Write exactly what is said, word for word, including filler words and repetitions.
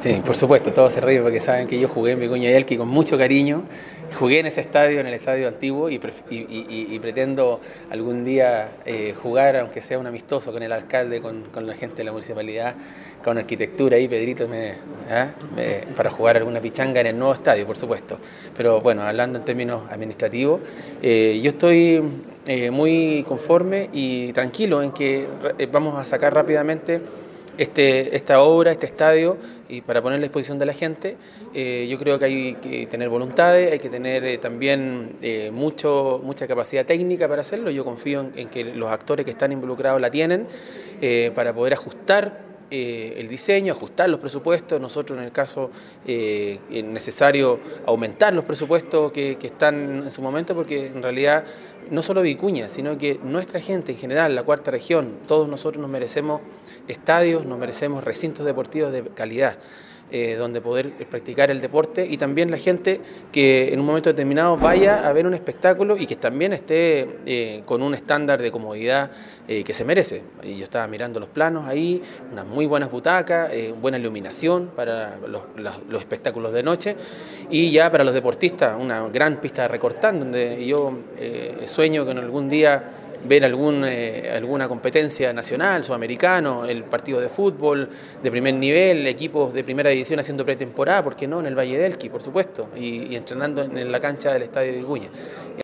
Sí, por supuesto, todos se ríen porque saben que yo jugué en Vicuña Yelqui con mucho cariño, jugué en ese estadio, en el estadio antiguo, y, y, y, y pretendo algún día eh, jugar, aunque sea un amistoso, con el alcalde, con, con la gente de la municipalidad, con arquitectura ahí, Pedrito, me, ¿eh? me, para jugar alguna pichanga en el nuevo estadio, por supuesto. Pero bueno, hablando en términos administrativos, eh, yo estoy eh, muy conforme y tranquilo en que vamos a sacar rápidamente Este, esta obra, este estadio, y para poner a la disposición de la gente. Eh, yo creo que hay que tener voluntades, hay que tener eh, también eh, mucho, mucha capacidad técnica para hacerlo. Yo confío en, en que los actores que están involucrados la tienen eh, para poder ajustar Eh, el diseño, ajustar los presupuestos. Nosotros en el caso eh, es necesario aumentar los presupuestos que, que están en su momento, porque en realidad no solo Vicuña, sino que nuestra gente en general, la cuarta región, todos nosotros nos merecemos estadios, nos merecemos recintos deportivos de calidad. Eh, donde poder practicar el deporte, y también la gente que en un momento determinado vaya a ver un espectáculo y que también esté eh, con un estándar de comodidad eh, que se merece. Y yo estaba mirando los planos ahí, unas muy buenas butacas, eh, buena iluminación para los, los, los espectáculos de noche, y ya para los deportistas una gran pista de recortar, donde yo eh, sueño con algún día ver algún, eh, alguna competencia nacional, sudamericano, el partido de fútbol de primer nivel, equipos de primera división haciendo pretemporada, ¿por qué no?, en el Valle del Elqui, por supuesto, y, y entrenando en, en la cancha del Estadio de Vicuña.